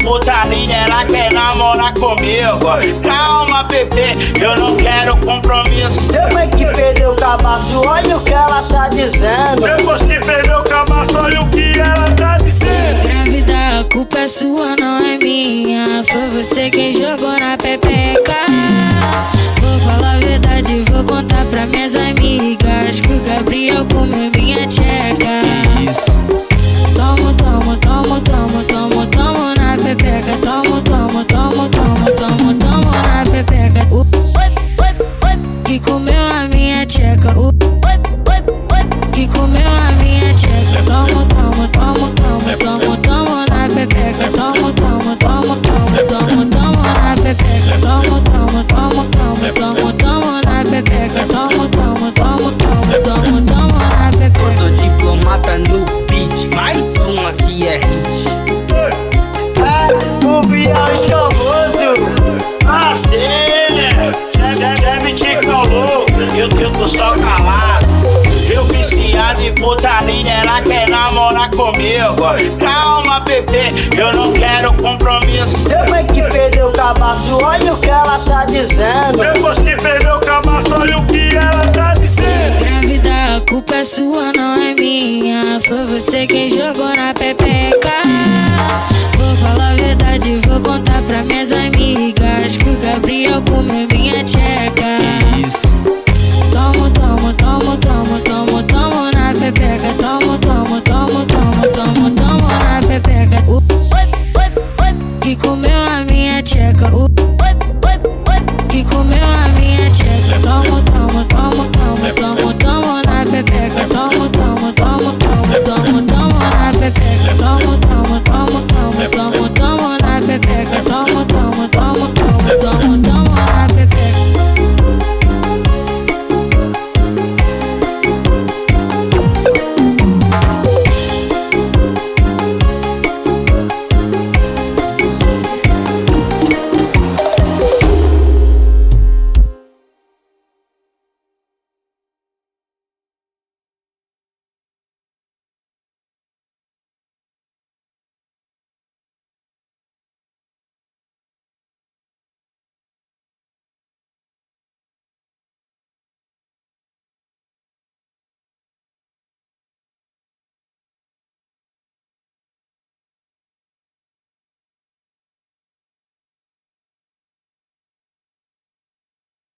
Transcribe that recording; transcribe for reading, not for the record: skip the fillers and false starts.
putaria, ela quer namorar comigo. Calma, bebê, eu não quero compromisso. Depois que perdeu o cabaço, olha o que ela tá dizendo. Depois que perdeu o cabaço, olha o que ela tá dizendo. Grávida, a culpa é sua, não é minha. Foi você quem jogou na pepeca. Vou falar a verdade, vou contar pra minhas amigas que o Gabriel comeu minha tcheca. Tomo, tomo, tomo, tomo, tomo, tomo na pepeca. Tomo, tomo, tomo, tomo, tomo, tomo na pepeca. Que comeu a minha tcheca. Que comeu a minha tcheca. Tomo, tomo, tomo, tomo, tomo, tomo na pepeca. Tomo, tomo, tomo, tomo, tomo, tomo na pepeca. Tomo, tomo, tomo, tomo, tomo, tomo na pepeca. Tomo, tomo, tomo, tomo, tomo, tomo na pepeca. Eu sou diplomata no beat, mais uma que é hit. O Bial escamoso. Deve te calou, eu tô só calado. Eu viciado em putaria, ela quer namorar comigo. Calma, bebê, eu não quero compromisso. Depois que perdeu o cabaço, olha o que ela tá dizendo. Depois que perdeu o cabaço, olha o que ela tá dizendo. Grávida, a culpa é sua, não é minha. Foi você quem jogou na pepeca.